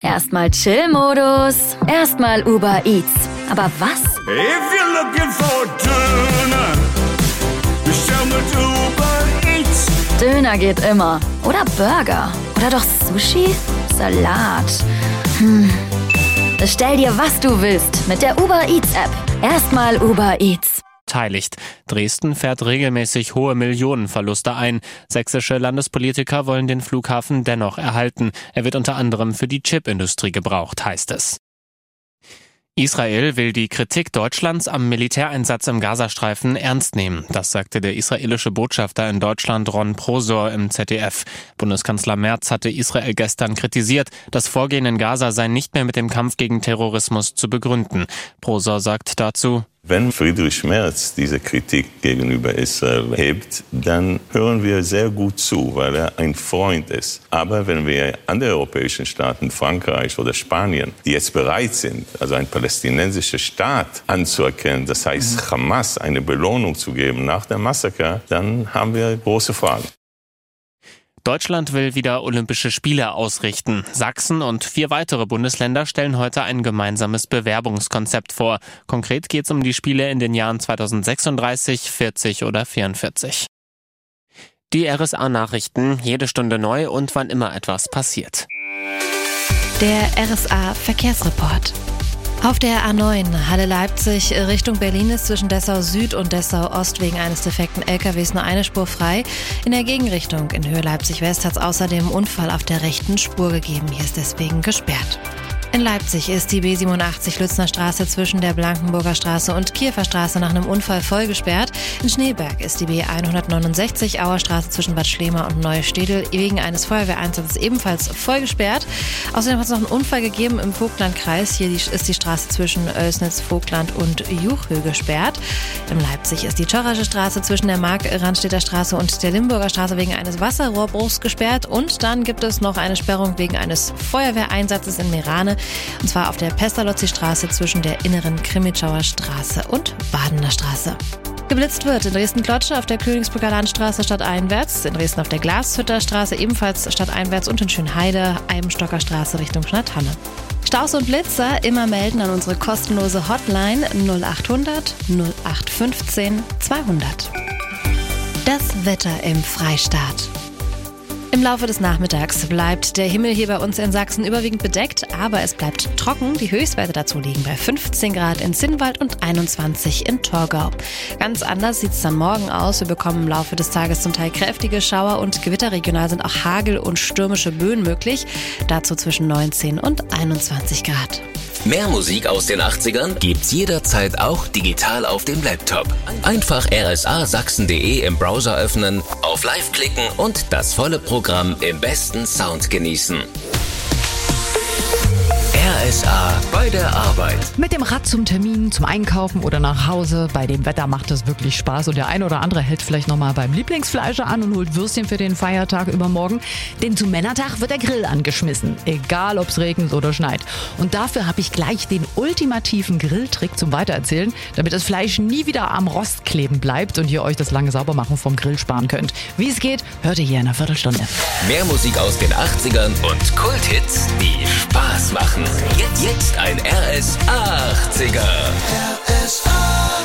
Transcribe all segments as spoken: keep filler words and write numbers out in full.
Erstmal Chill-Modus, erstmal Uber Eats. Aber was? If you're looking for Döner, bestell mit Uber Eats. Döner geht immer. Oder Burger. Oder doch Sushi? Salat. Hm. Bestell dir, was du willst, mit der Uber Eats App. Erstmal Uber Eats. Beteiligt. Dresden fährt regelmäßig hohe Millionenverluste ein. Sächsische Landespolitiker wollen den Flughafen dennoch erhalten. Er wird unter anderem für die Chipindustrie gebraucht, heißt es. Israel will die Kritik Deutschlands am Militäreinsatz im Gazastreifen ernst nehmen. Das sagte der israelische Botschafter in Deutschland Ron Prosor im Z D F. Bundeskanzler Merz hatte Israel gestern kritisiert, das Vorgehen in Gaza sei nicht mehr mit dem Kampf gegen Terrorismus zu begründen. Prosor sagt dazu: Wenn Friedrich Merz diese Kritik gegenüber Israel hebt, dann hören wir sehr gut zu, weil er ein Freund ist. Aber wenn wir andere europäischen Staaten, Frankreich oder Spanien, die jetzt bereit sind, also einen palästinensischen Staat anzuerkennen, das heißt Hamas eine Belohnung zu geben nach dem Massaker, dann haben wir große Fragen. Deutschland will wieder Olympische Spiele ausrichten. Sachsen und vier weitere Bundesländer stellen heute ein gemeinsames Bewerbungskonzept vor. Konkret geht es um die Spiele in den Jahren zweitausendsechsunddreißig, vierzig oder vierundvierzig. Die R S A-Nachrichten, jede Stunde neu und wann immer etwas passiert. Der R S A-Verkehrsreport. Auf der A neun Halle-Leipzig Richtung Berlin ist zwischen Dessau Süd und Dessau Ost wegen eines defekten L K Ws nur eine Spur frei. In der Gegenrichtung in Höhe Leipzig West hat es außerdem einen Unfall auf der rechten Spur gegeben. Hier ist deswegen gesperrt. In Leipzig ist die B siebenundachtzig Lützner Straße zwischen der Blankenburger Straße und Kiefer Straße nach einem Unfall voll gesperrt. In Schneeberg ist die B hundertneunundsechzig Auer Straße zwischen Bad Schlema und Neustädel wegen eines Feuerwehreinsatzes ebenfalls voll gesperrt. Außerdem hat es noch einen Unfall gegeben im Vogtlandkreis. Hier ist die Straße zwischen Oelsnitz, Vogtland und Juchhöhe gesperrt. In Leipzig ist die Czorasche Straße zwischen der Mark-Randstädter Straße und der Limburger Straße wegen eines Wasserrohrbruchs gesperrt. Und dann gibt es noch eine Sperrung wegen eines Feuerwehreinsatzes in Merane. Und zwar auf der Pestalozzi-Straße zwischen der inneren Krimitschauer Straße und Badener Straße. Geblitzt wird in Dresden-Klotsche auf der Königsbrücker Landstraße stadteinwärts, in Dresden auf der Glashütter Straße ebenfalls stadteinwärts und in Schönheide, Eibenstocker Straße Richtung Schneidhalle. Staus und Blitzer immer melden an unsere kostenlose Hotline null achthundert null acht fünfzehn zweihundert. Das Wetter im Freistaat. Im Laufe des Nachmittags bleibt der Himmel hier bei uns in Sachsen überwiegend bedeckt, aber es bleibt trocken. Die Höchstwerte dazu liegen bei fünfzehn Grad in Zinnwald und einundzwanzig in Torgau. Ganz anders sieht es dann morgen aus. Wir bekommen im Laufe des Tages zum Teil kräftige Schauer und Gewitter. Regional sind auch Hagel und stürmische Böen möglich. Dazu zwischen neunzehn und einundzwanzig Grad. Mehr Musik aus den achtzigern gibt's jederzeit auch digital auf dem Laptop. Einfach r s a sachsen punkt d e im Browser öffnen, auf Live klicken und das volle Programm im besten Sound genießen. R S A bei der Arbeit. Mit dem Rad zum Termin, zum Einkaufen oder nach Hause. Bei dem Wetter macht es wirklich Spaß. Und der eine oder andere hält vielleicht nochmal beim Lieblingsfleischer an und holt Würstchen für den Feiertag übermorgen. Denn zum Männertag wird der Grill angeschmissen. Egal, ob es regnet oder schneit. Und dafür habe ich gleich den ultimativen Grilltrick zum Weitererzählen, damit das Fleisch nie wieder am Rost kleben bleibt und ihr euch das lange Saubermachen vom Grill sparen könnt. Wie es geht, hört ihr hier in einer Viertelstunde. Mehr Musik aus den achtzigern und Kulthits, die Spaß machen. Jetzt, jetzt ein R S A achtziger. R S A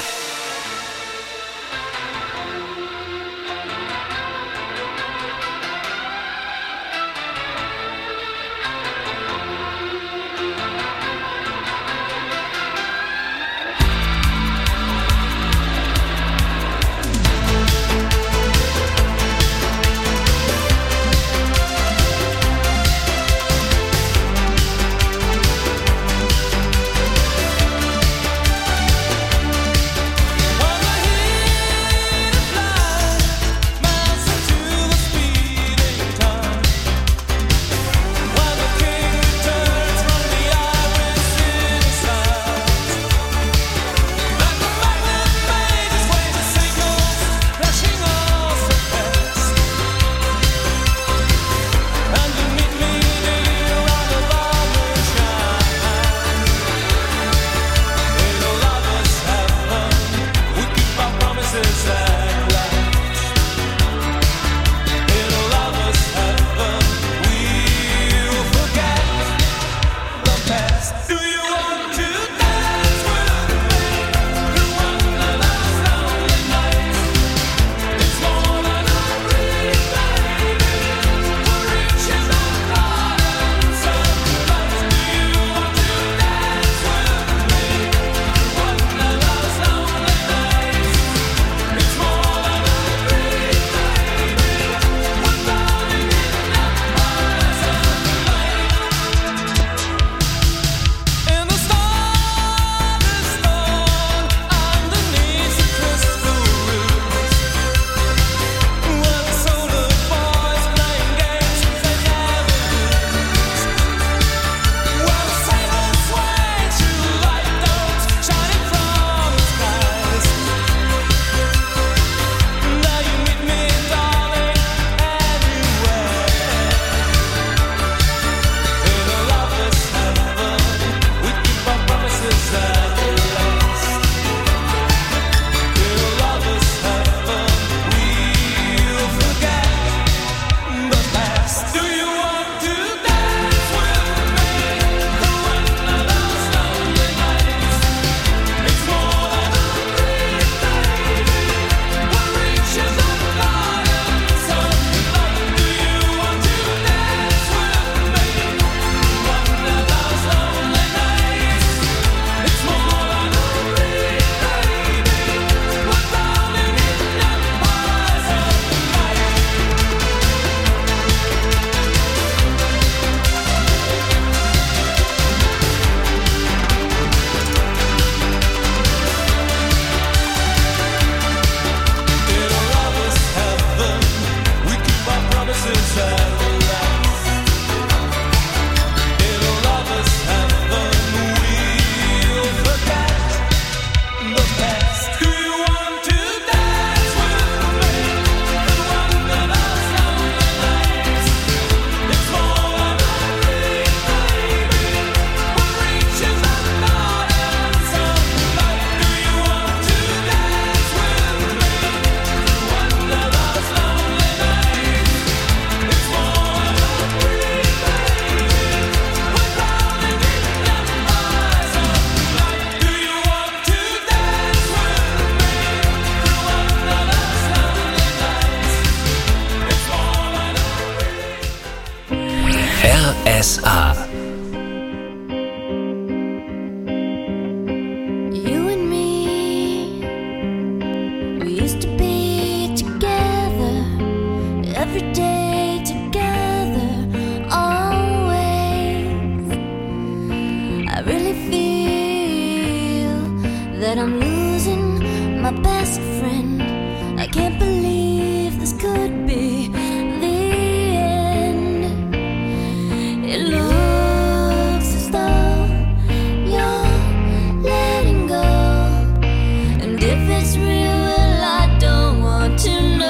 me feel that I'm losing my best friend. I can't believe this could be the end. It looks as though you're letting go, and if it's real, well, I don't want to know.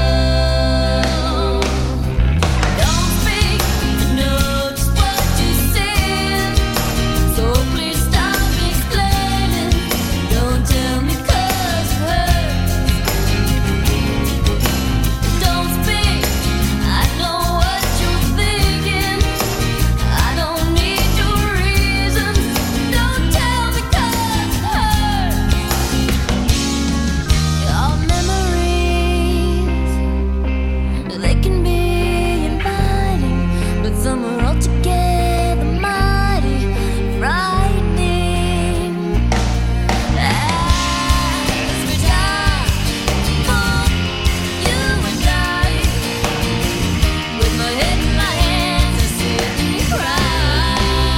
Don't speak, I know just what you said, so please stop explaining. Don't tell me 'cause it hurts. Don't speak, I know what you're thinking. I don't need your reasons. Don't tell me 'cause it hurts. Your memories, they can be inviting, but some are altogether mighty frightening. As we die for you and I, with my head in my hands, I sit and cry.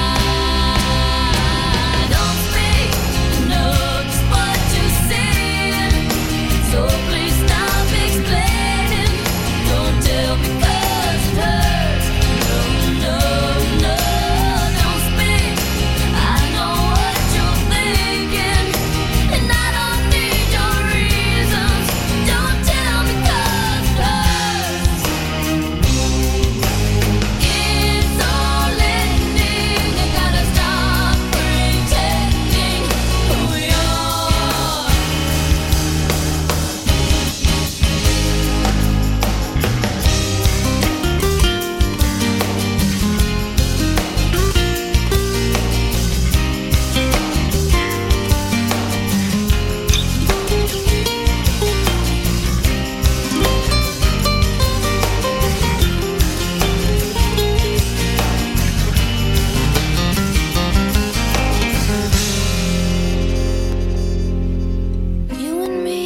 Don't speak, I know just what you said, so please stop explaining. Don't tell me 'cause it hurts. No, no, no, don't speak. I know what you're thinking, and I don't need your reasons. Don't tell me 'cause it hurts. It's all ending. You gotta stop pretending who we are. You and me,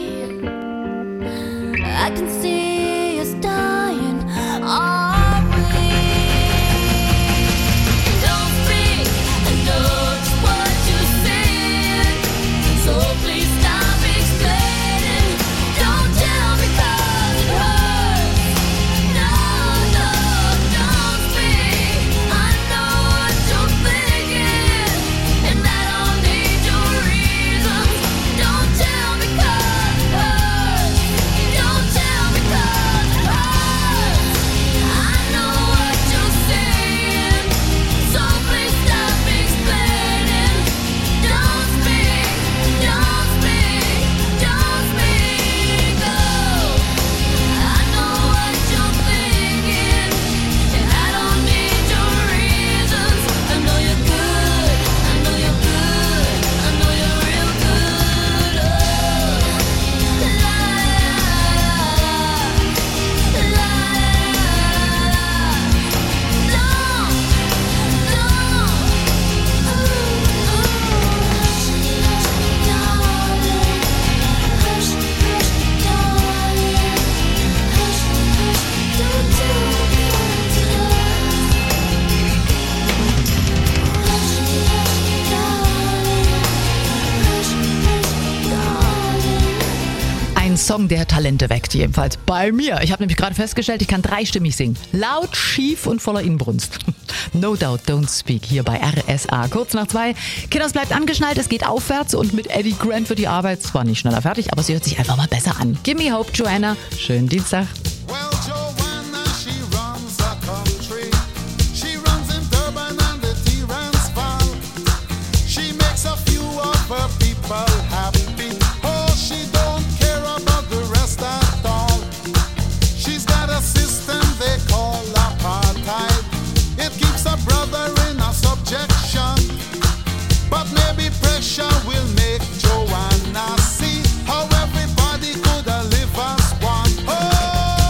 I can see us dying, are we? Don't speak, I know just what you said, so please stop explaining. Don't tell me 'cause it hurts. No, no, don't speak. I know what you're thinking, and I don't need your reasons. Don't tell me 'cause it hurts. Don't tell me 'cause it hurts. I know what you're saying, so please stop explaining. Don't speak, don't speak, don't speak. Oh, I know what you're thinking, and I don't need your reasons. I know you're good, I know you're good, I know you're real good. Oh, la la la la. Don't, Ein Song, der Talente weckt, jedenfalls bei mir. Ich habe nämlich gerade festgestellt, ich kann dreistimmig singen. Laut, schief und voller Inbrunst. No Doubt, Don't Speak hier bei R S A. Kurz nach zwei. Kinders bleibt angeschnallt, es geht aufwärts und mit Eddie Grant wird die Arbeit zwar nicht schneller fertig, aber sie hört sich einfach mal besser an. Give me hope, Joanna. Schönen Dienstag. Well, Joanna, she runs the country. She runs in Durban and the Transvaal. She makes a few of her people happy. Oh, she don't care about the rest at all. She's got a system they call apartheid. It keeps a brother in a subjection. But maybe pressure will make Joanna see how everybody could live as one. Oh,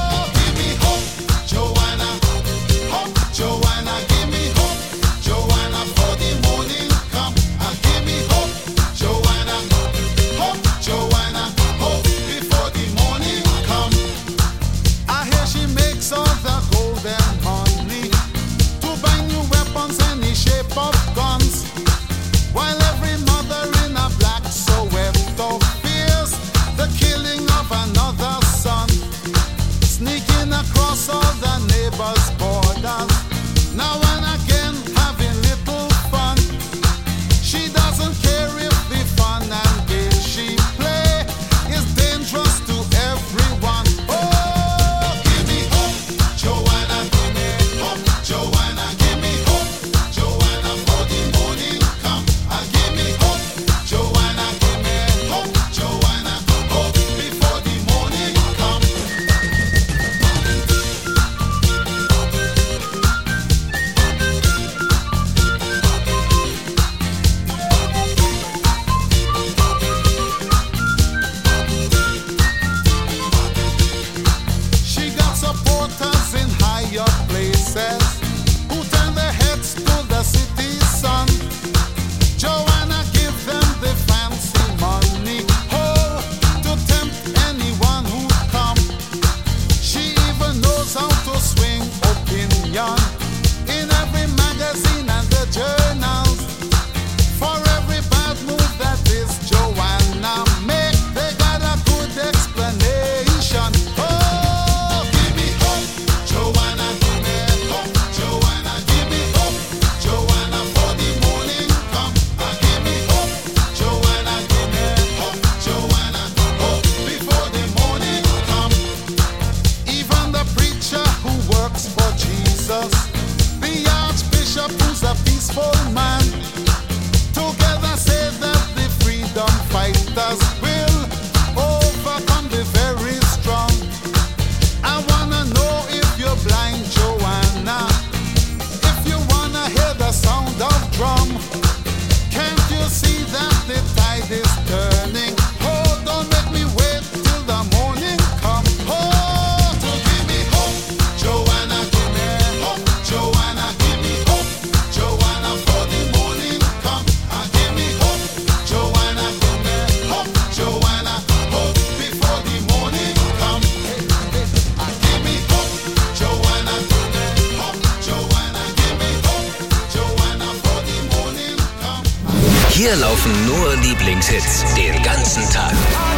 old man. Together say that the freedom fighters will overcome the very strong. I wanna know if you're blind, Joanna. If you wanna hear the sound of drum, can't you see that the tide is turning? Oh, don't make me wait till the morning come. Oh, to give me hope, Joanna, give me hope, Joanna, give me hope, Joanna, for the morning come. Ah, give me hope, Joanna, give me hope, Joanna, hope before the morning come. Ah, give me hope, Joanna, give me hope, Joanna, give me hope, Joanna, for the morning come. Hier laufen nur Lieblingshits den ganzen Tag.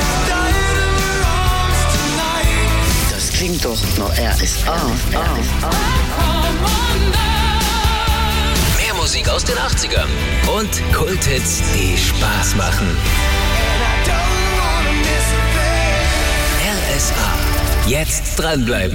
Das klingt doch nach R S A. Mehr Musik aus den achtzigern und Kulthits, die Spaß machen. R S A. Jetzt dranbleiben.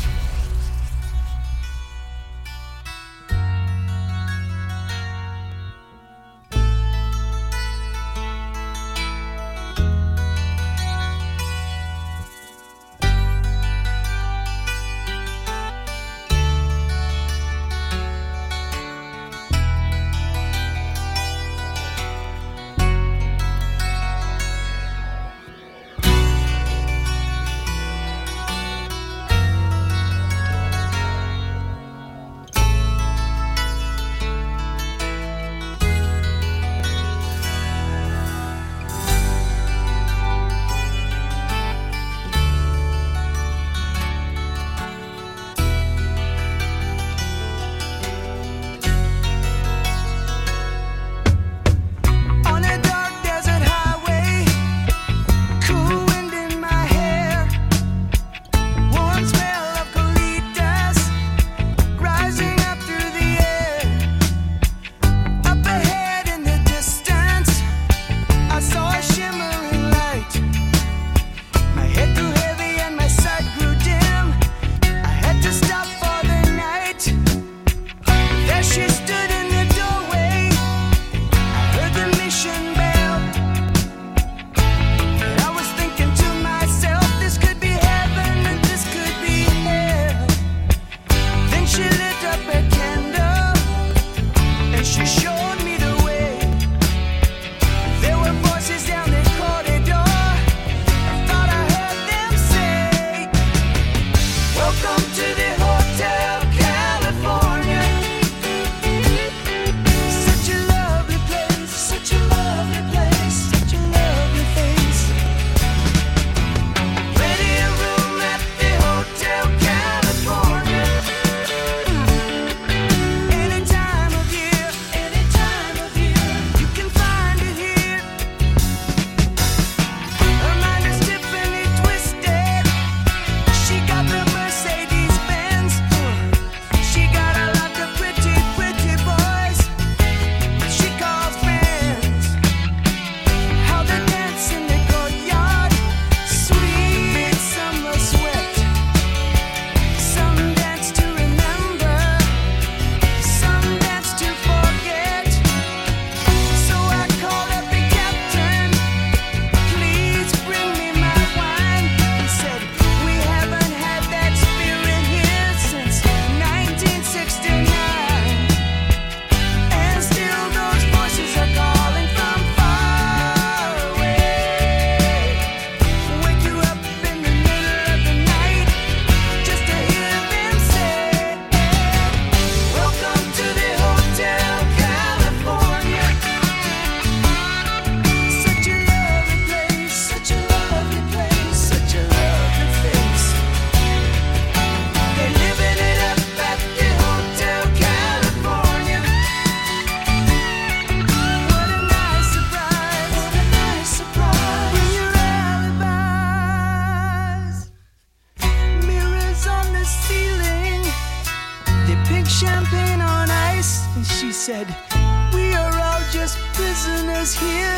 said, we are all just prisoners here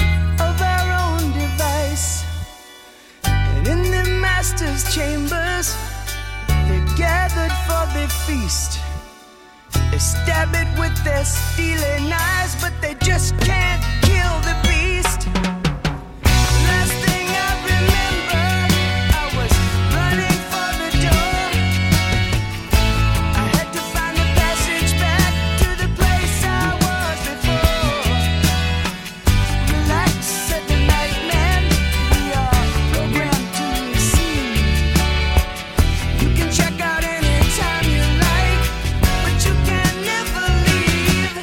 of our own device. And in the master's chambers, they're gathered for the feast. They stab it with their steely knives, but they just can't kill the beast. Last thing I remember, I was running for the door. I had to find the passage back to the place I was before. Relax, said the night man, we are programmed to receive. You can check out anytime you like, but you can never leave.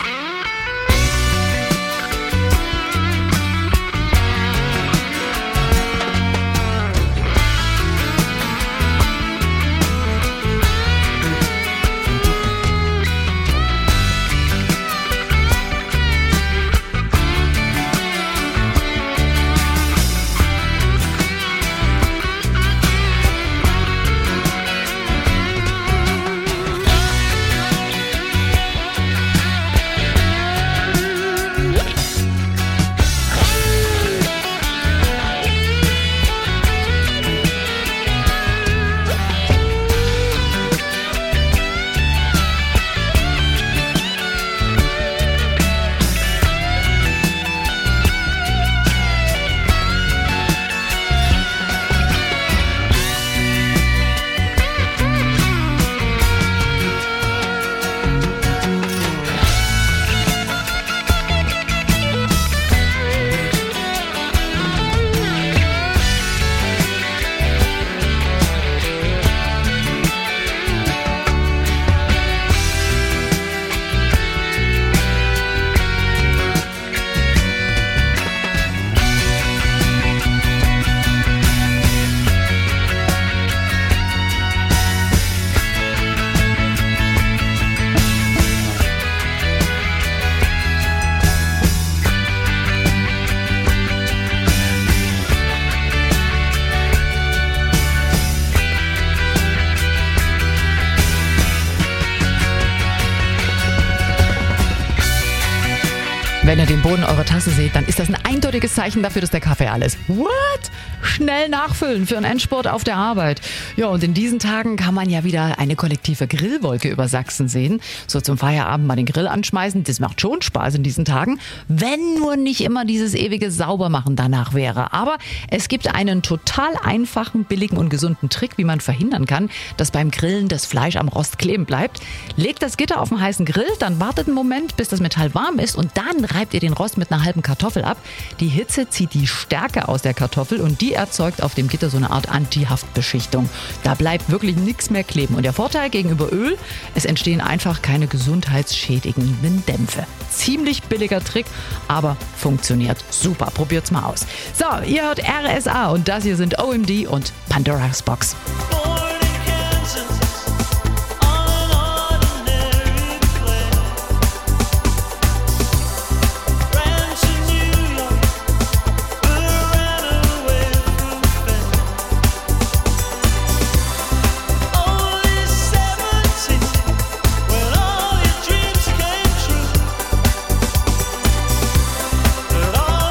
Wenn ihr den Boden eurer Tasse seht, dann ist das ein eindeutiges Zeichen dafür, dass der Kaffee alle ist. What? Schnell nachfüllen für einen Endspurt auf der Arbeit. Ja, und in diesen Tagen kann man ja wieder eine kollektive Grillwolke über Sachsen sehen. So zum Feierabend mal den Grill anschmeißen, das macht schon Spaß in diesen Tagen. Wenn nur nicht immer dieses ewige Saubermachen danach wäre. Aber es gibt einen total einfachen, billigen und gesunden Trick, wie man verhindern kann, dass beim Grillen das Fleisch am Rost kleben bleibt. Legt das Gitter auf den heißen Grill, dann wartet einen Moment, bis das Metall warm ist und dann reibt ihr den Rost mit einer halben Kartoffel ab. Die Hitze zieht die Stärke aus der Kartoffel und die erzeugt auf dem Gitter so eine Art Anti-Haftbeschichtung. Da bleibt wirklich nichts mehr kleben. Und der Vorteil gegenüber Öl, es entstehen einfach keine gesundheitsschädigenden Dämpfe. Ziemlich billiger Trick, aber funktioniert super. Probiert's mal aus. So, ihr hört R S A und das hier sind O M D und Pandora's Box.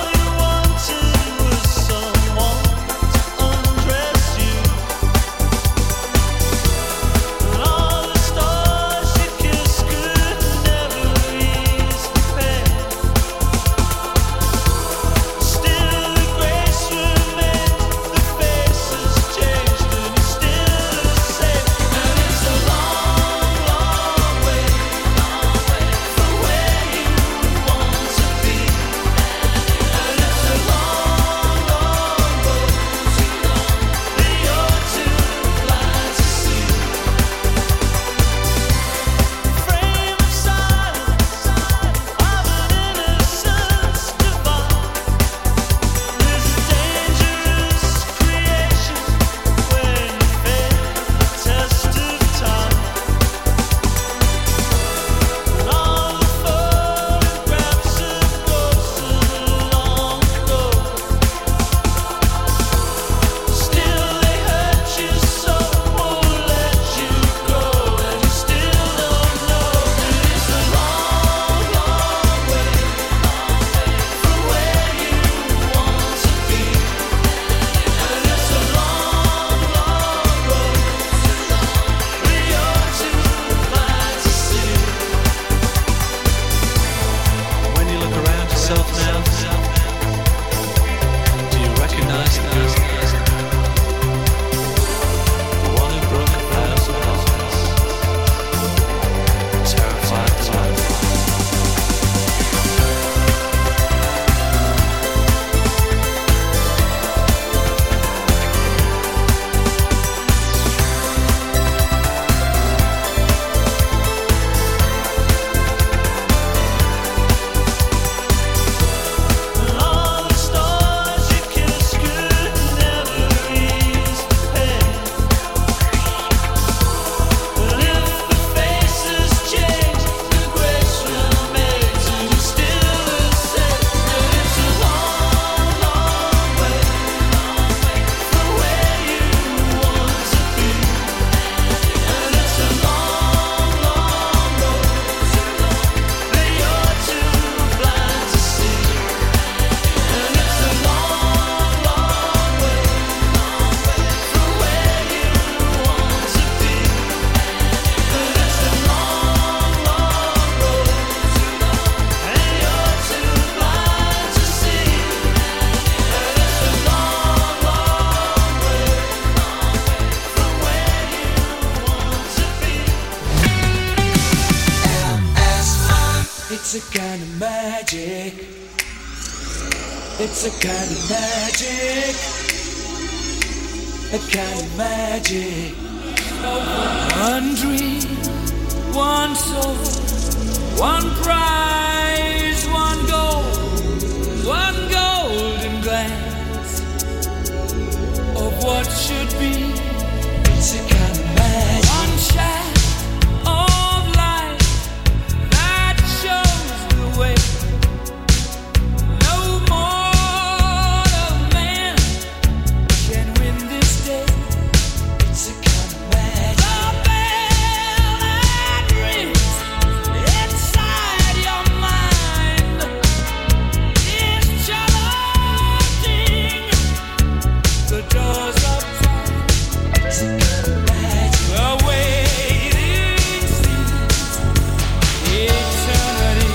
Someone to undress you. a kind of magic. It's a kind of magic. A kind of magic. One dream, one soul, one prize, one goal, one golden glance of what should be. It's a kind of magic. One shaft of light that shows the way. No mortal man can win this day. It's a kind of magic. The bell that rings inside your mind is challenging the doors of time. It's a kind of magic. The waiting seems eternity.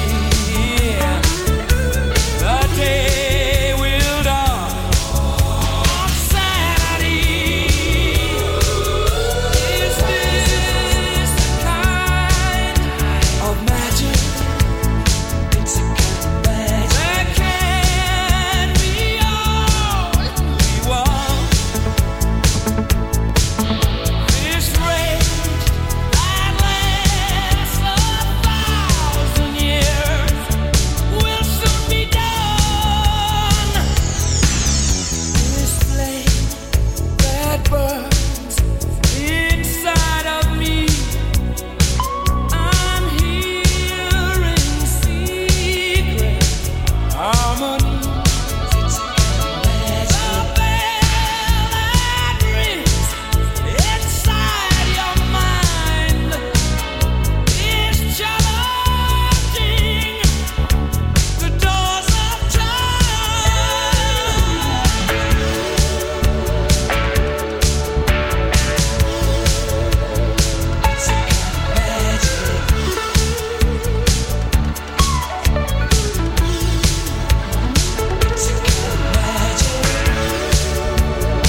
The day will dawn on Saturday. Is this the kind of magic? It's a kind of magic. There can be all we want. This rage that lasts a thousand years will soon be done. This flame that burns inside of me, I'm hearing secret harmonies. It's a kind of magic. The bell that rings inside your mind is challenging the doors of time. It's a kind of magic. It's a kind of magic.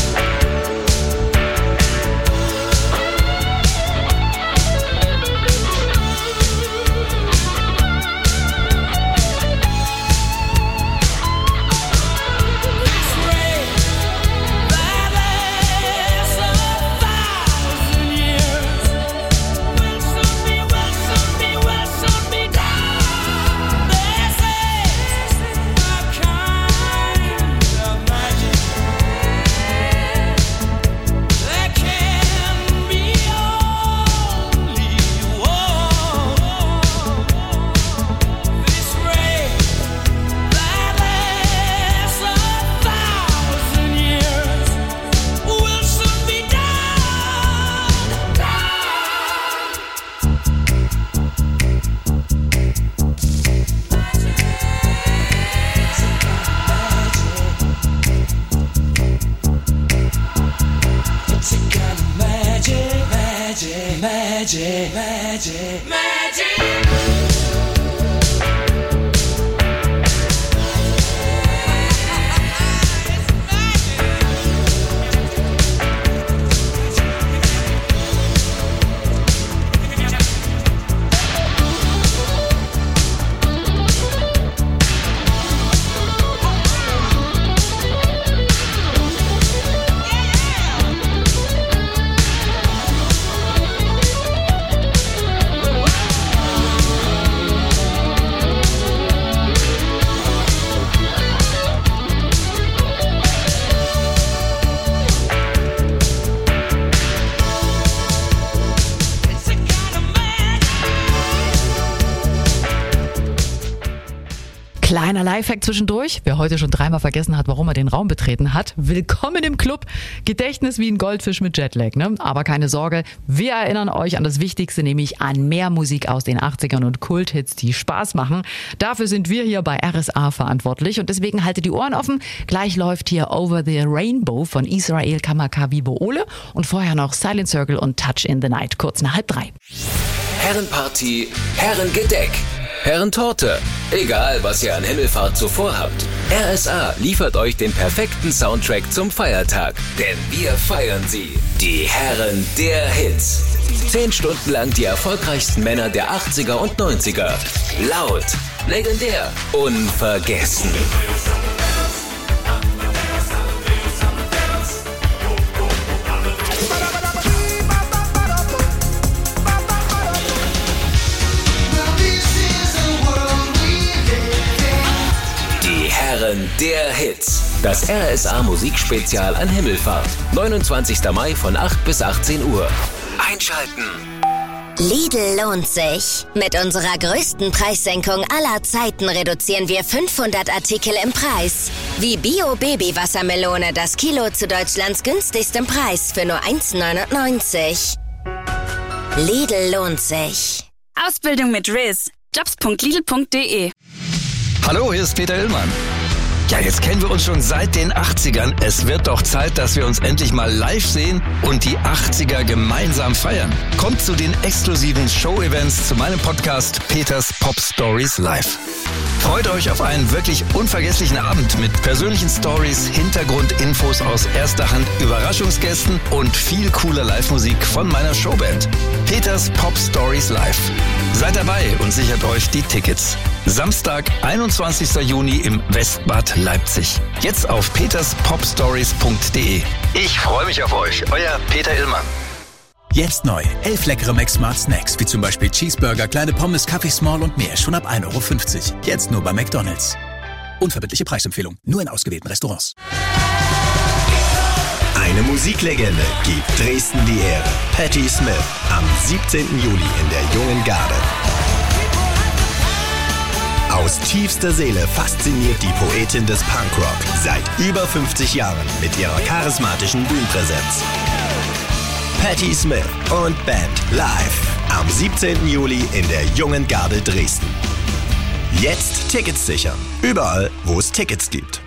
This rain that lasts a thousand years will soon be, will soon be, will soon be done. This is a kind of magic. There can be only one. This rain that lasts a thousand years will soon be done. It's a kind of magic, magic, magic, magic, magic. Kleiner Lifehack zwischendurch. Wer heute schon dreimal vergessen hat, warum er den Raum betreten hat, willkommen im Club. Gedächtnis wie ein Goldfisch mit Jetlag, ne? Aber keine Sorge, wir erinnern euch an das Wichtigste, nämlich an mehr Musik aus den achtzigern und Kulthits, die Spaß machen. Dafür sind wir hier bei R S A verantwortlich und deswegen haltet die Ohren offen. Gleich läuft hier Over the Rainbow von Israel Kamakawiwo Ole und vorher noch Silent Circle und Touch in the Night, kurz nach halb drei. Herrenparty, Herrengedeck, Herrentorte. Egal, was ihr an Himmelfahrt so vorhabt. R S A liefert euch den perfekten Soundtrack zum Feiertag. Denn wir feiern sie. Die Herren der Hits. Zehn Stunden lang die erfolgreichsten Männer der achtziger und neunziger. Laut, Legendär, unvergessen. Die Herren der Hits. Das R S A Musikspezial an Himmelfahrt. neunundzwanzigster Mai von acht bis achtzehn Uhr. Einschalten. Lidl lohnt sich. Mit unserer größten Preissenkung aller Zeiten reduzieren wir fünfhundert Artikel im Preis. Wie Bio-Baby-Wassermelone, das Kilo zu Deutschlands günstigstem Preis für nur eins neunundneunzig. Lidl lohnt sich. Ausbildung mit Riz. jobs punkt lidl punkt de. Hallo, hier ist Peter Illmann. Ja, jetzt kennen wir uns schon seit den achtzigern. Es wird doch Zeit, dass wir uns endlich mal live sehen und die achtziger gemeinsam feiern. Kommt zu den exklusiven Show-Events zu meinem Podcast Peters Pop Stories Live. Freut euch auf einen wirklich unvergesslichen Abend mit persönlichen Stories, Hintergrundinfos aus erster Hand, Überraschungsgästen und viel cooler Live-Musik von meiner Showband. Peters Pop Stories Live. Seid dabei und sichert euch die Tickets. Samstag, einundzwanzigster Juni im Westbad Leipzig. Jetzt auf peters pop stories punkt de. Ich freue mich auf euch, euer Peter Illmann. Jetzt neu. Elf leckere Max Smart Snacks, wie zum Beispiel Cheeseburger, kleine Pommes, Kaffee Small und mehr. Schon ab ein Euro fünfzig. Jetzt nur bei McDonald's. Unverbindliche Preisempfehlung. Nur in ausgewählten Restaurants. Eine Musiklegende gibt Dresden die Ehre. Patti Smith am siebzehnten Juli in der Jungen Garde. Aus tiefster Seele fasziniert die Poetin des Punkrock seit über fünfzig Jahren mit ihrer charismatischen Bühnenpräsenz. Patti Smith und Band live am siebzehnten Juli in der Jungen Garde Dresden. Jetzt Tickets sichern. Überall, wo es Tickets gibt.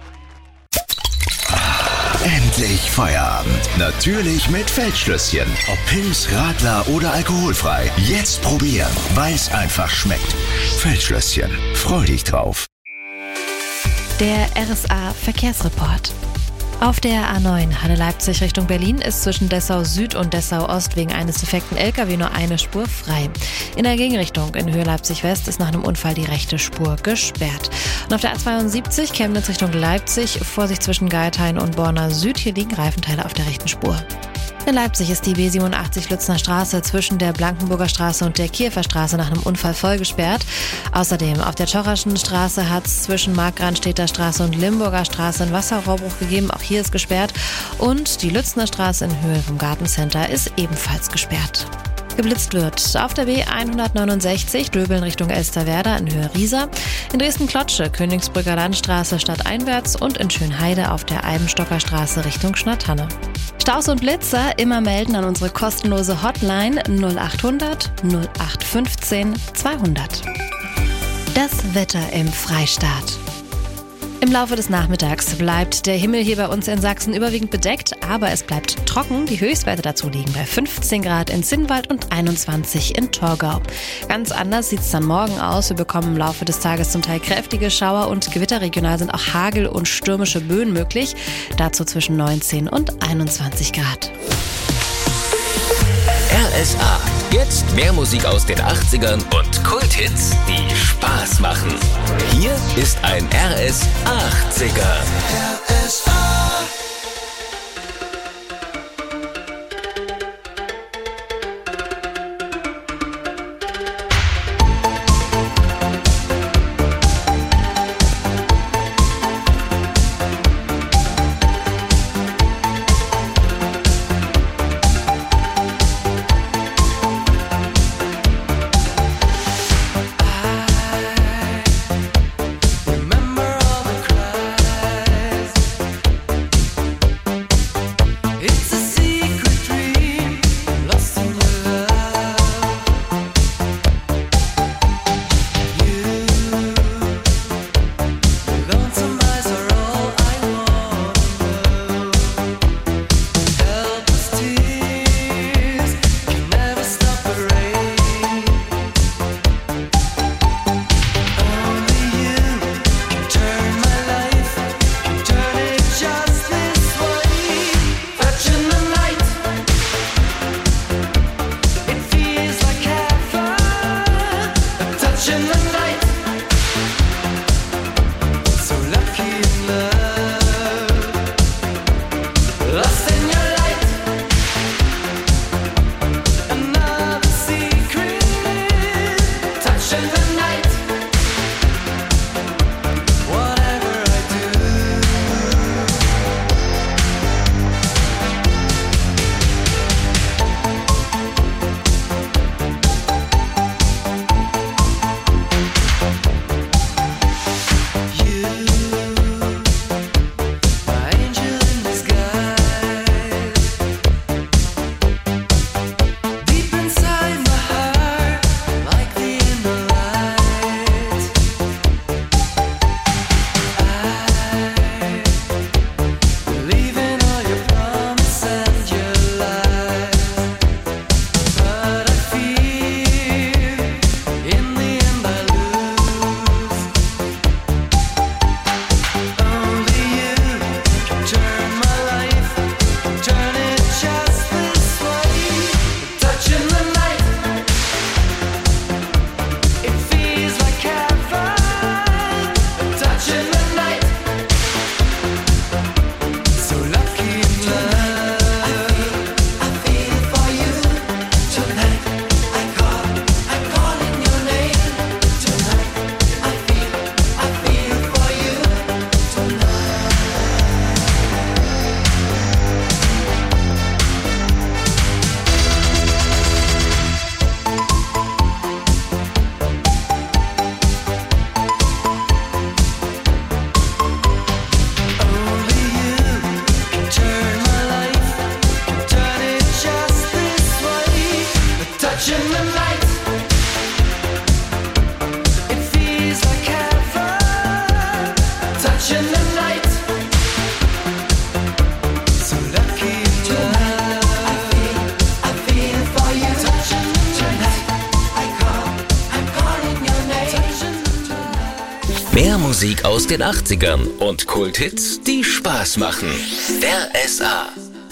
Endlich Feierabend. Natürlich mit Feldschlösschen. Ob Pils, Radler oder alkoholfrei. Jetzt probieren, weil es einfach schmeckt. Feldschlösschen. Freu dich drauf. Der R S A Verkehrsreport. Auf der A neun Halle Leipzig Richtung Berlin ist zwischen Dessau Süd und Dessau Ost wegen eines defekten L K W nur eine Spur frei. In der Gegenrichtung in Höhe Leipzig West ist nach einem Unfall die rechte Spur gesperrt. Und auf der A zweiundsiebzig Chemnitz Richtung Leipzig, Vorsicht zwischen Geithain und Borna Süd, hier liegen Reifenteile auf der rechten Spur. In Leipzig ist die B siebenundachtzig Lützner Straße zwischen der Blankenburger Straße und der Kiewer Straße nach einem Unfall voll gesperrt. Außerdem auf der Tschocherschen Straße hat es zwischen Markgrandstädter Straße und Limburger Straße einen Wasserrohrbruch gegeben. Auch hier ist gesperrt. Und die Lützner Straße in Höhe vom Gartencenter ist ebenfalls gesperrt. Geblitzt wird auf der B hundertneunundsechzig Döbeln Richtung Elsterwerda in Höhe Riesa, in Dresden-Klotsche Königsbrücker Landstraße stadteinwärts und in Schönheide auf der Eibenstocker Straße Richtung Schnatthanne. Staus und Blitzer immer melden an unsere kostenlose Hotline null achthundert null acht fünfzehn zweihundert. Das Wetter im Freistaat. Im Laufe des Nachmittags bleibt der Himmel hier bei uns in Sachsen überwiegend bedeckt, aber es bleibt trocken. Die Höchstwerte dazu liegen bei fünfzehn Grad in Zinnwald und einundzwanzig in Torgau. Ganz anders sieht es dann morgen aus. Wir bekommen im Laufe des Tages zum Teil kräftige Schauer und Gewitter. Regional sind auch Hagel und stürmische Böen möglich. Dazu zwischen neunzehn und einundzwanzig Grad. R S A. Jetzt mehr Musik aus den achtzigern und Kulthits, die Spaß machen. Hier ist ein R S achtziger. R S A. Remember all the cries Mehr Musik aus den achtzigern und Kulthits, die Spaß machen. R S A.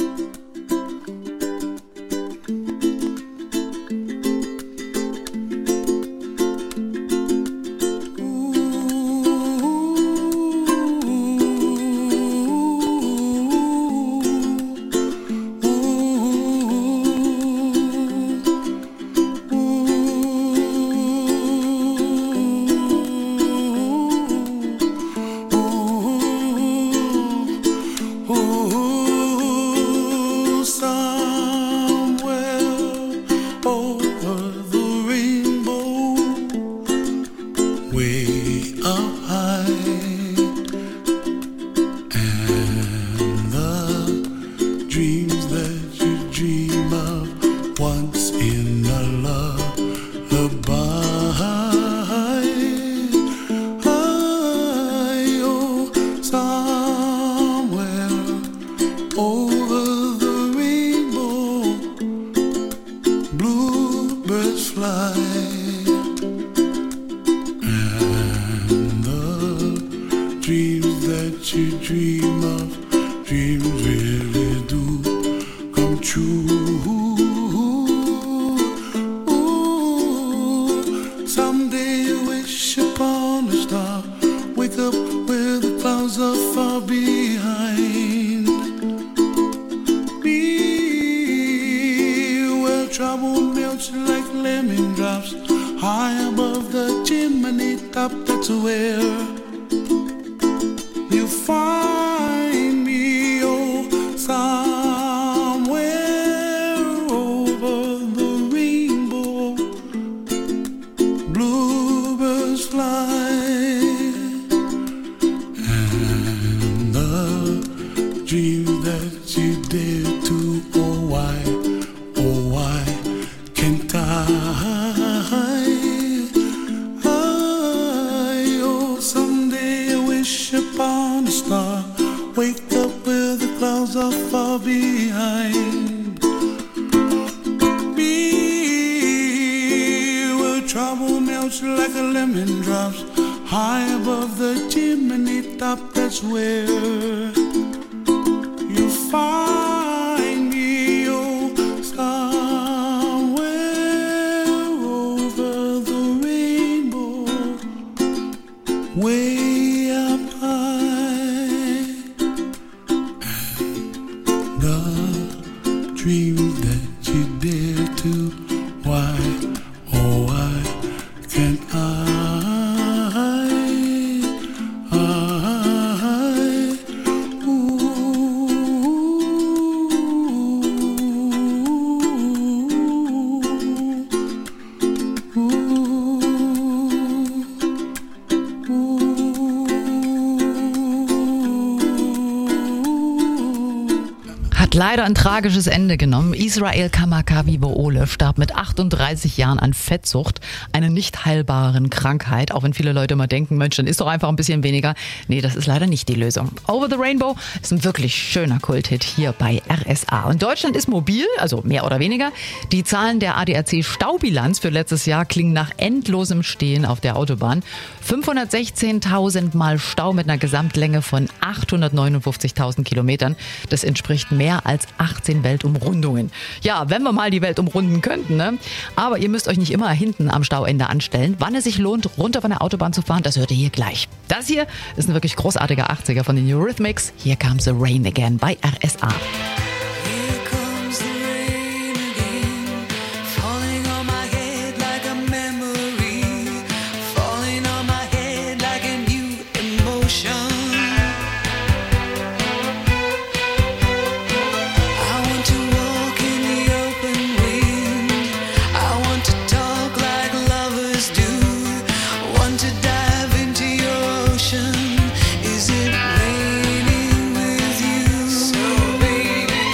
Leider ein tragisches Ende genommen. Israel Kamakawiwo'ole starb mit achtunddreißig Jahren an Fettsucht, einer nicht heilbaren Krankheit. Auch wenn viele Leute immer denken, Mensch, dann ist doch einfach ein bisschen weniger. Nee, das ist leider nicht die Lösung. Over the Rainbow ist ein wirklich schöner Kulthit hier bei R S A. Und Deutschland ist mobil, also mehr oder weniger. Die Zahlen der A D A C Staubilanz für letztes Jahr klingen nach endlosem Stehen auf der Autobahn. fünfhundertsechzehntausend Mal Stau mit einer Gesamtlänge von achthundertneunundfünfzigtausend Kilometern. Das entspricht mehr als achtzehn Weltumrundungen. Ja, wenn wir mal die Welt umrunden könnten, ne? Aber ihr müsst euch nicht immer hinten am Stauende anstellen. Wann es sich lohnt, runter von der Autobahn zu fahren, das hört ihr hier gleich. Das hier ist ein wirklich großartiger achtziger von den Eurythmics. Here Comes the Rain Again bei R S A. Is it raining with you? So baby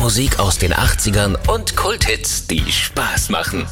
Musik aus den achtzigern und Kulthits, die Spaß machen.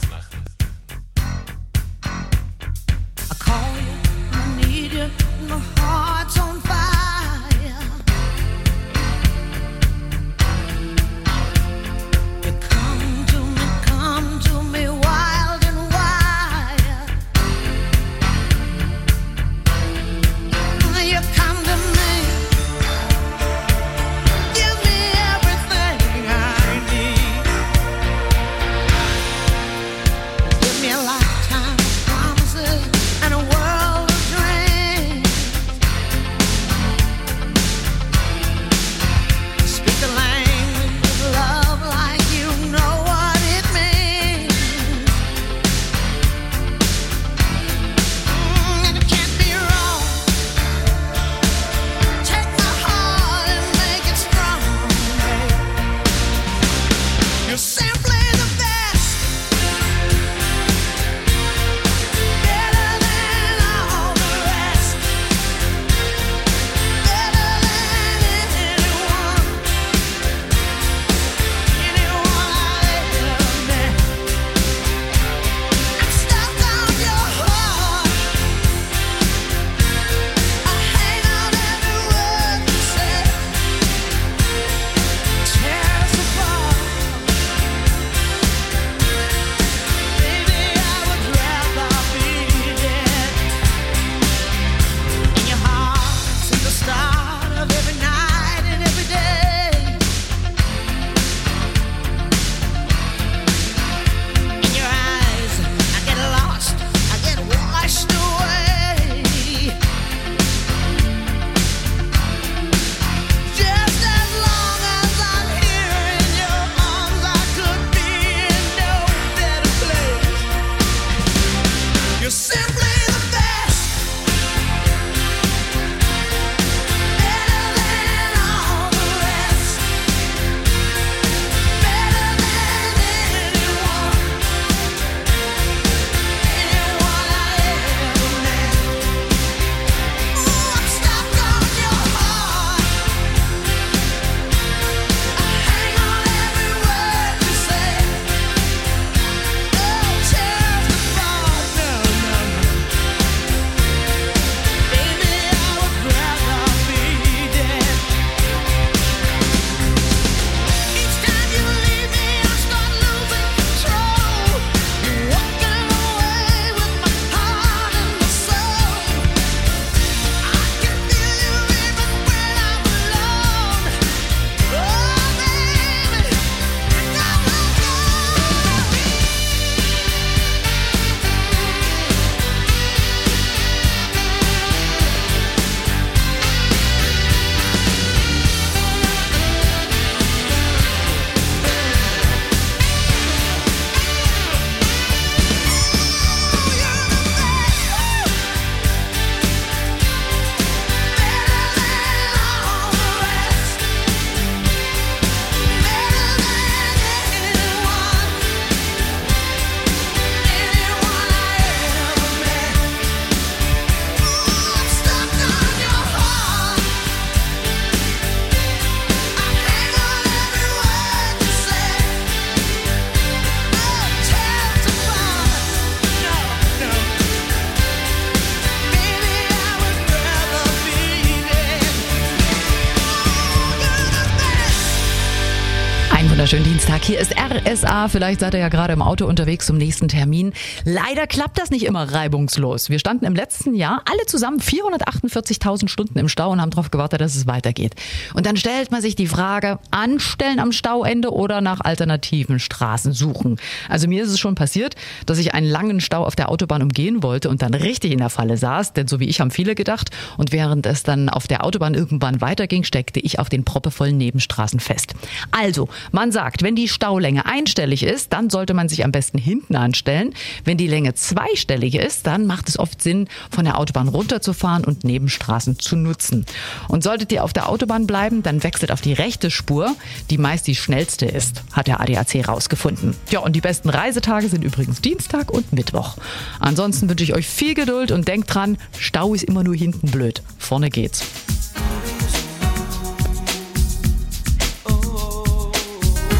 Schönen Dienstag. Hier ist R S A. Vielleicht seid ihr ja gerade im Auto unterwegs zum nächsten Termin. Leider klappt das nicht immer reibungslos. Wir standen im letzten Jahr alle zusammen vierhundertachtundvierzigtausend Stunden im Stau und haben darauf gewartet, dass es weitergeht. Und dann stellt man sich die Frage, anstellen am Stauende oder nach alternativen Straßen suchen. Also mir ist es schon passiert, dass ich einen langen Stau auf der Autobahn umgehen wollte und dann richtig in der Falle saß. Denn so wie ich haben viele gedacht. Und während es dann auf der Autobahn irgendwann weiterging, steckte ich auf den proppevollen Nebenstraßen fest. Also, man sagt, wenn die Staulänge einstellig ist, dann sollte man sich am besten hinten anstellen. Wenn die Länge zweistellig ist, dann macht es oft Sinn, von der Autobahn runterzufahren und Nebenstraßen zu nutzen. Und solltet ihr auf der Autobahn bleiben, dann wechselt auf die rechte Spur, die meist die schnellste ist, hat der A D A C rausgefunden. Ja, und die besten Reisetage sind übrigens Dienstag und Mittwoch. Ansonsten wünsche ich euch viel Geduld und denkt dran, Stau ist immer nur hinten blöd. Vorne geht's.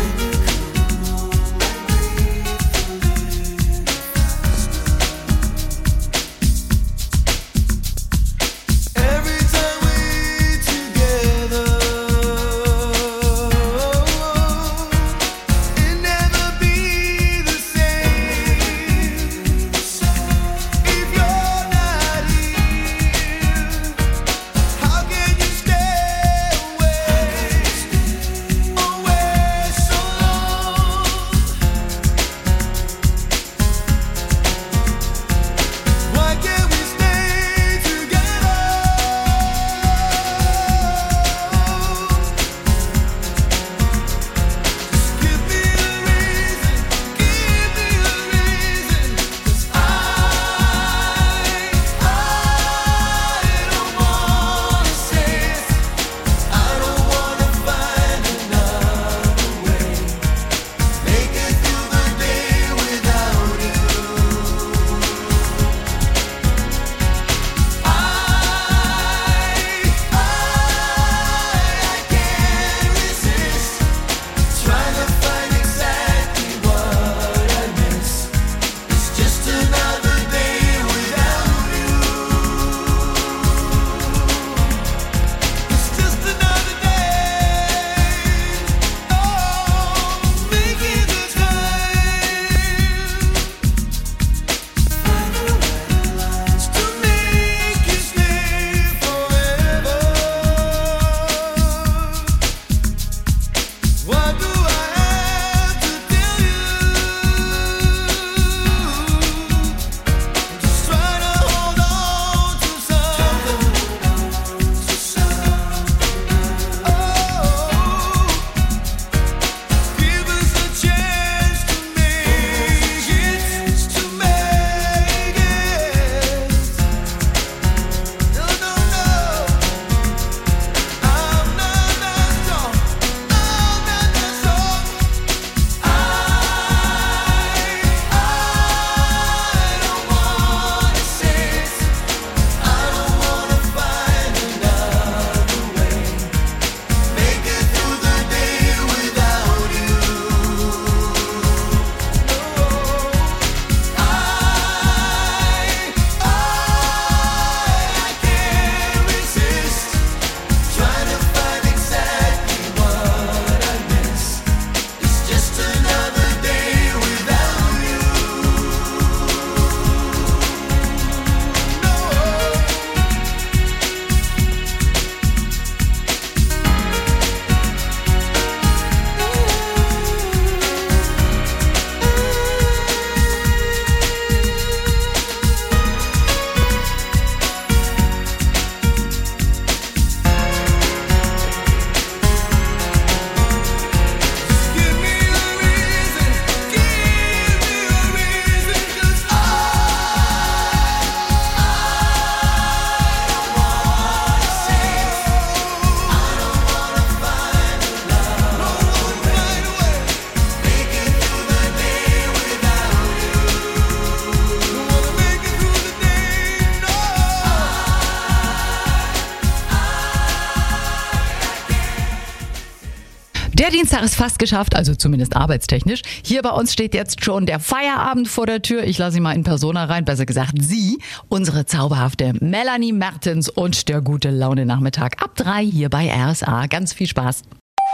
Der Dienstag ist fast geschafft, also zumindest arbeitstechnisch. Hier bei uns steht jetzt schon der Feierabend vor der Tür. Ich lasse sie mal in Persona rein, besser gesagt sie, unsere zauberhafte Melanie Mertens und der gute Laune-Nachmittag ab drei hier bei R S A. Ganz viel Spaß.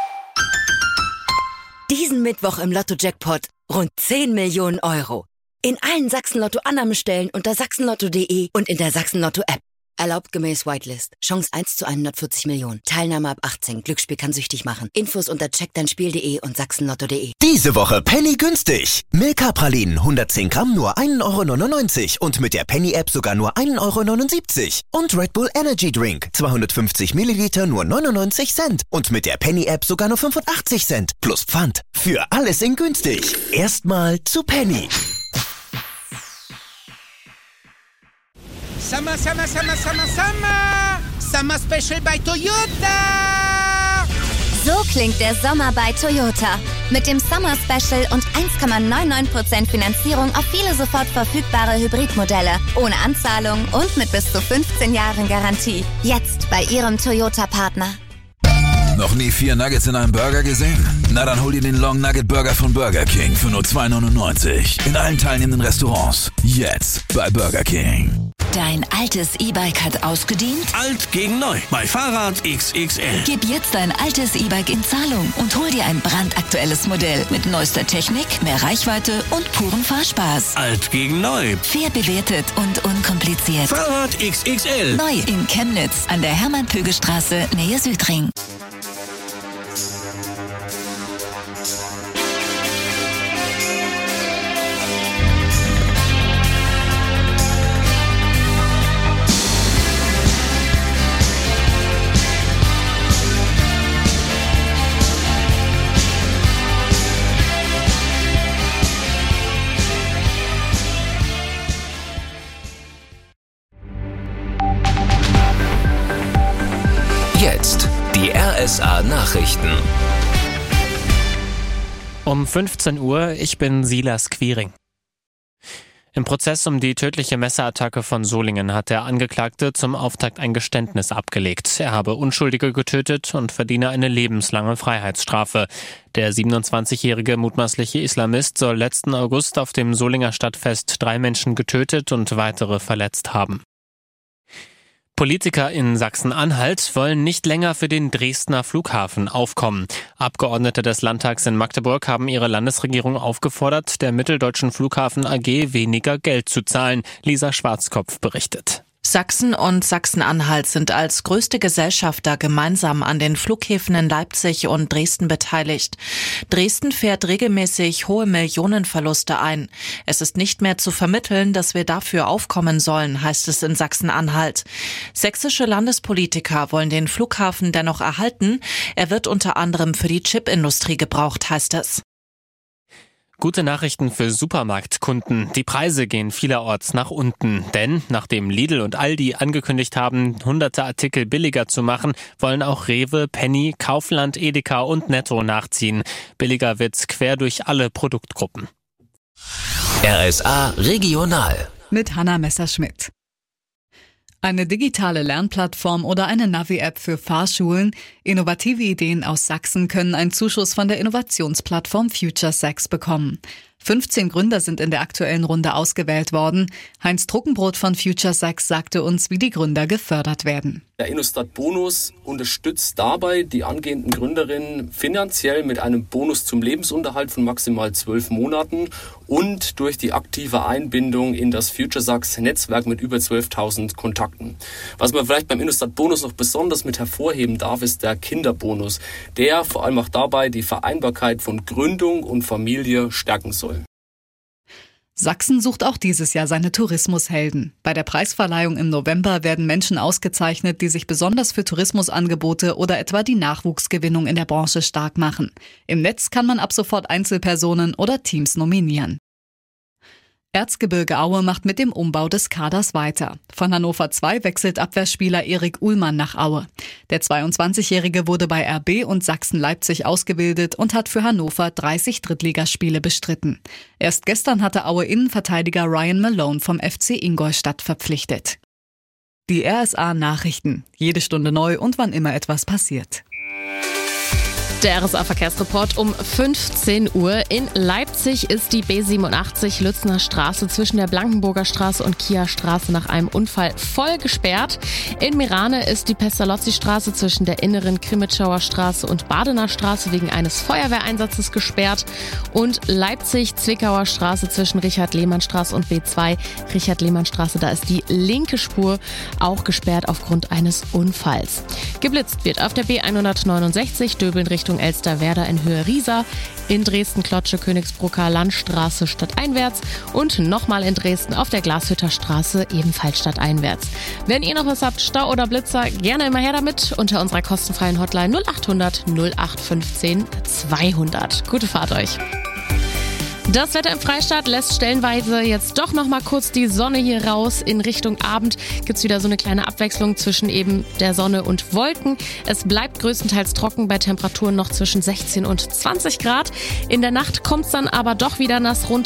Diesen Mittwoch im Lotto-Jackpot rund zehn Millionen Euro. In allen Sachsen-Lotto-Annahmestellen unter sachsenlotto punkt de und in der Sachsen-Lotto-App. Erlaubt gemäß Whitelist. Chance eins zu hundertvierzig Millionen. Teilnahme ab achtzehn. Glücksspiel kann süchtig machen. Infos unter check dein spiel punkt de und sachsenlotto punkt de. Diese Woche Penny günstig. Milka-Pralinen hundertzehn Gramm nur ein Euro neunundneunzig und mit der Penny-App sogar nur ein Euro neunundsiebzig. Und Red Bull Energy Drink zweihundertfünfzig Milliliter nur neunundneunzig Cent und mit der Penny-App sogar nur fünfundachtzig Cent. Plus Pfand. Für alles in günstig. Erstmal zu Penny. Summer, Summer, Summer, Summer, Summer! Summer Special bei Toyota! So klingt der Sommer bei Toyota. Mit dem Summer Special und eins Komma neunundneunzig Prozent Finanzierung auf viele sofort verfügbare Hybridmodelle. Ohne Anzahlung und mit bis zu fünfzehn Jahren Garantie. Jetzt bei Ihrem Toyota-Partner. Noch nie vier Nuggets in einem Burger gesehen? Na dann hol dir den Long Nugget Burger von Burger King für nur zwei neunundneunzig. In allen teilnehmenden Restaurants. Jetzt bei Burger King. Dein altes E-Bike hat ausgedient? Alt gegen neu bei Fahrrad X X L. Gib jetzt dein altes E-Bike in Zahlung und hol dir ein brandaktuelles Modell mit neuester Technik, mehr Reichweite und purem Fahrspaß. Alt gegen neu. Fair bewertet und unkompliziert. Fahrrad X X L. Neu in Chemnitz an der Hermann-Pöge-Straße, Nähe Südring. Jetzt die R S A-Nachrichten. Um fünfzehn Uhr, ich bin Silas Quiring. Im Prozess um die tödliche Messerattacke von Solingen hat der Angeklagte zum Auftakt ein Geständnis abgelegt. Er habe Unschuldige getötet und verdiene eine lebenslange Freiheitsstrafe. Der siebenundzwanzigjährige mutmaßliche Islamist soll letzten August auf dem Solinger Stadtfest drei Menschen getötet und weitere verletzt haben. Politiker in Sachsen-Anhalt wollen nicht länger für den Dresdner Flughafen aufkommen. Abgeordnete des Landtags in Magdeburg haben ihre Landesregierung aufgefordert, der Mitteldeutschen Flughafen A G weniger Geld zu zahlen. Lisa Schwarzkopf berichtet. Sachsen und Sachsen-Anhalt sind als größte Gesellschafter gemeinsam an den Flughäfen in Leipzig und Dresden beteiligt. Dresden fährt regelmäßig hohe Millionenverluste ein. Es ist nicht mehr zu vermitteln, dass wir dafür aufkommen sollen, heißt es in Sachsen-Anhalt. Sächsische Landespolitiker wollen den Flughafen dennoch erhalten. Er wird unter anderem für die Chipindustrie gebraucht, heißt es. Gute Nachrichten für Supermarktkunden. Die Preise gehen vielerorts nach unten. Denn nachdem Lidl und Aldi angekündigt haben, hunderte Artikel billiger zu machen, wollen auch Rewe, Penny, Kaufland, Edeka und Netto nachziehen. Billiger wird's quer durch alle Produktgruppen. R S A Regional. Mit Hanna Messerschmidt. Eine digitale Lernplattform oder eine Navi-App für Fahrschulen. Innovative Ideen aus Sachsen können einen Zuschuss von der Innovationsplattform Future Sax bekommen. fünfzehn Gründer sind in der aktuellen Runde ausgewählt worden. Heinz Truckenbrot von Future Sax sagte uns, wie die Gründer gefördert werden. Der InnoStart-Bonus unterstützt dabei die angehenden Gründerinnen finanziell mit einem Bonus zum Lebensunterhalt von maximal zwölf Monaten und durch die aktive Einbindung in das Future Sax-Netzwerk mit über zwölftausend Kontakten. Was man vielleicht beim InnoStart-Bonus noch besonders mit hervorheben darf, ist der Kinderbonus, der vor allem auch dabei die Vereinbarkeit von Gründung und Familie stärken soll. Sachsen sucht auch dieses Jahr seine Tourismushelden. Bei der Preisverleihung im November werden Menschen ausgezeichnet, die sich besonders für Tourismusangebote oder etwa die Nachwuchsgewinnung in der Branche stark machen. Im Netz kann man ab sofort Einzelpersonen oder Teams nominieren. Erzgebirge Aue macht mit dem Umbau des Kaders weiter. Von Hannover zwei wechselt Abwehrspieler Erik Uhlmann nach Aue. Der zweiundzwanzigjährige wurde bei R B und Sachsen-Leipzig ausgebildet und hat für Hannover dreißig Drittligaspiele bestritten. Erst gestern hatte Aue Innenverteidiger Ryan Malone vom F C Ingolstadt verpflichtet. Die R S A Nachrichten. Jede Stunde neu und wann immer etwas passiert. Der R S A-Verkehrsreport um fünfzehn Uhr. In Leipzig ist die B siebenundachtzig Lützner Straße zwischen der Blankenburger Straße und Kiewer Straße nach einem Unfall voll gesperrt. In Mirane ist die Pestalozzi-Straße zwischen der inneren Krimitschauer Straße und Badener Straße wegen eines Feuerwehreinsatzes gesperrt. Und Leipzig-Zwickauer Straße zwischen Richard-Lehmann-Straße und B zwei Richard-Lehmann-Straße. Da ist die linke Spur auch gesperrt aufgrund eines Unfalls. Geblitzt wird auf der B hundertneunundsechzig Döbeln Richtung Elsterwerda in Höhe Riesa, in Dresden Klotsche Königsbrucker Landstraße stadteinwärts und nochmal in Dresden auf der Glashütter Straße ebenfalls stadteinwärts. Wenn ihr noch was habt, Stau oder Blitzer, gerne immer her damit unter unserer kostenfreien Hotline null achthundert null acht fünfzehn zweihundert. Gute Fahrt euch! Das Wetter im Freistaat lässt stellenweise jetzt doch noch mal kurz die Sonne hier raus. In Richtung Abend gibt's wieder so eine kleine Abwechslung zwischen eben der Sonne und Wolken. Es bleibt größtenteils trocken bei Temperaturen noch zwischen sechzehn und zwanzig Grad. In der Nacht kommt's dann aber doch wieder nass runter.